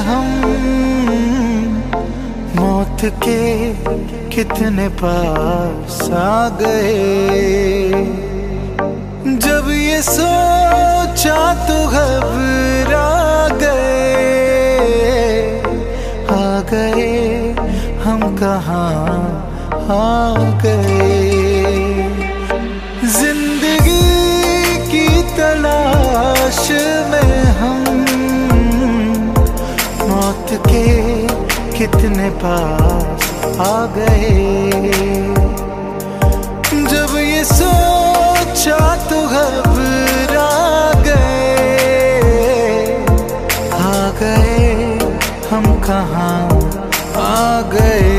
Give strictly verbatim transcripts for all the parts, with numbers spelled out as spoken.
हम मौत के कितने पास आ गए। जब ये सोचा तो घबरा गए, आ गए हम कहाँ आ गए। जिंदगी की तलाश में हम मौत के कितने पास आ गए। जब ये सोचा तो घबरा गए, आ गए हम कहाँ आ गए।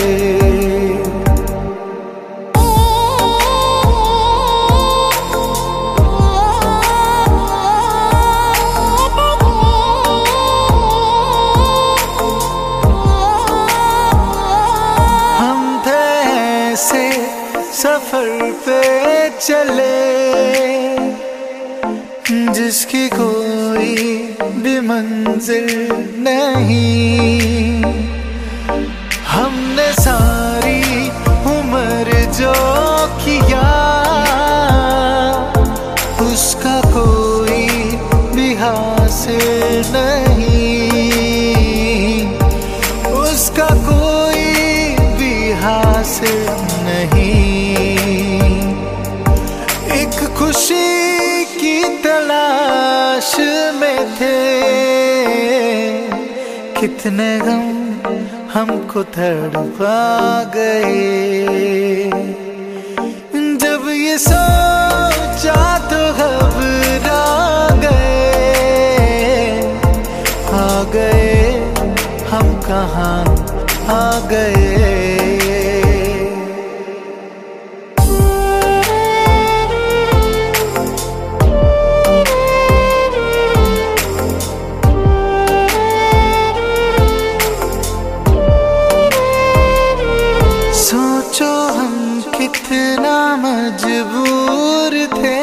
सफर पे चले जिसकी कोई भी मंजिल नहीं। हमने सारी उम्र जो किया उसका कोई भी हासिल नहीं, उसका कोई भी हासिल नहीं। एक खुशी की तलाश में थे, कितने गम हमको तड़पा गए। जब ये सोचा तो घबरा गए, आ गए हम कहाँ आ गए। कितना मजबूर थे,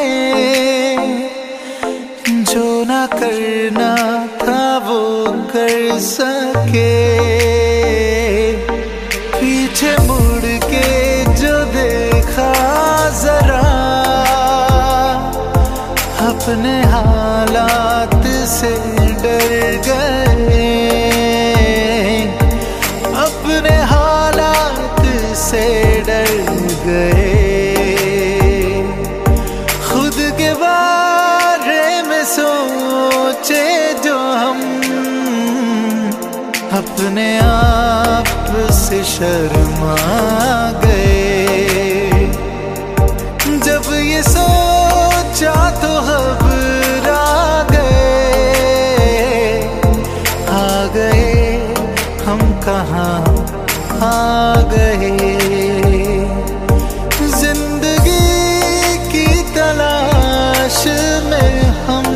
जो ना करना था वो कर सके। पीछे मुड़ के जो देखा जरा, अपने हालात से डर गए, अपने हालात से डर गए। खुद के बारे में सोचे जो हम, अपने आप से शर्मा गए। जब ये सोचा तो घबरा गए, आ गए हम कहाँ आ गए। तलाश में हम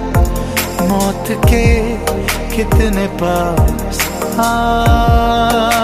मौत के कितने पास आ